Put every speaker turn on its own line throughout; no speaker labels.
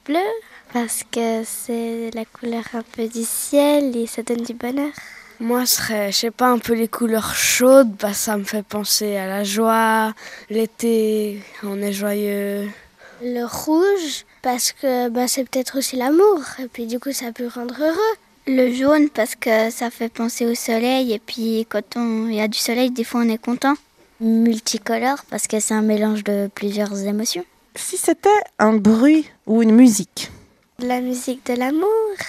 bleu parce que c'est la couleur un peu du ciel et ça donne du bonheur.
Moi, ce serait, je sais pas, un peu les couleurs chaudes, ça me fait penser à la joie, l'été, on est joyeux.
Le rouge parce que c'est peut-être aussi l'amour et puis du coup ça peut rendre heureux.
Le jaune parce que ça fait penser au soleil et puis quand il y a du soleil, des fois on est content. Multicolore parce que c'est un mélange de plusieurs émotions.
Si c'était un bruit ou une musique?
La musique de l'amour,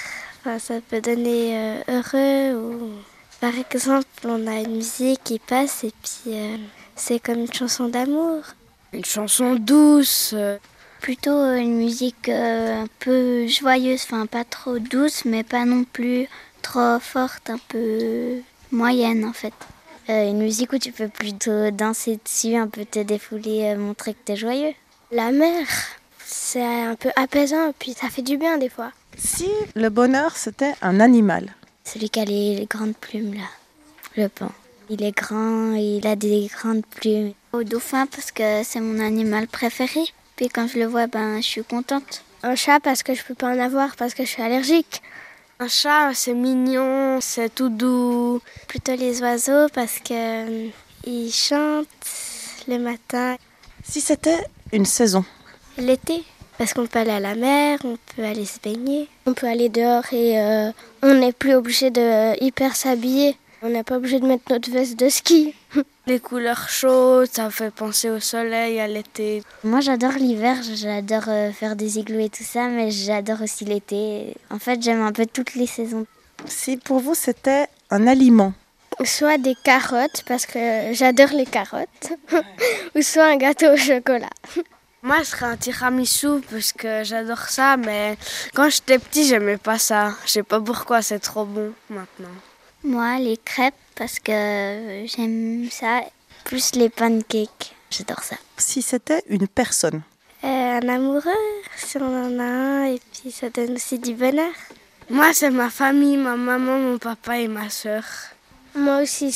ça peut donner heureux ou par exemple on a une musique qui passe et puis c'est comme une chanson d'amour.
Une chanson douce.
Plutôt une musique un peu joyeuse, pas trop douce mais pas non plus trop forte, un peu moyenne en fait. Une musique où tu peux plutôt danser dessus, un peu te défouler, montrer que t'es joyeux.
La mer, c'est un peu apaisant, puis ça fait du bien des fois.
Si le bonheur, c'était un animal?
Celui qui a les grandes plumes là, je pense. Il est grand, il a des grandes plumes. Au dauphin parce que c'est mon animal préféré. Puis quand je le vois, je suis contente.
Un chat parce que je peux pas en avoir parce que je suis allergique.
Un chat, c'est mignon, c'est tout doux.
Plutôt les oiseaux parce que ils chantent le matin.
Si c'était une saison?
L'été, parce qu'on peut aller à la mer, on peut aller se baigner. On peut aller dehors et on n'est plus obligé de hyper s'habiller. On n'est pas obligé de mettre notre veste de ski.
Les couleurs chaudes, ça fait penser au soleil, à l'été.
Moi j'adore l'hiver, j'adore faire des igloos et tout ça, mais j'adore aussi l'été. En fait j'aime un peu toutes les saisons.
Si pour vous c'était un aliment?
Soit des carottes, parce que j'adore les carottes, ou soit un gâteau au chocolat.
Moi, ce serait un tiramisu parce que j'adore ça, mais quand j'étais petit, j'aimais pas ça. Je sais pas pourquoi, c'est trop bon maintenant.
Moi, les crêpes, parce que j'aime ça, plus les pancakes, j'adore ça.
Si c'était une personne?
Un amoureux, si on en a un, et puis ça donne aussi du bonheur.
Moi, c'est ma famille, ma maman, mon papa et ma sœur.
Moi aussi,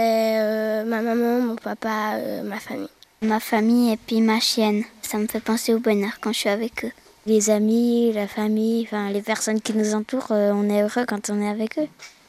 c'est ma maman, mon papa, ma famille.
Ma famille et puis ma chienne, ça me fait penser au bonheur quand je suis avec eux. Les amis, la famille, les personnes qui nous entourent, on est heureux quand on est avec eux.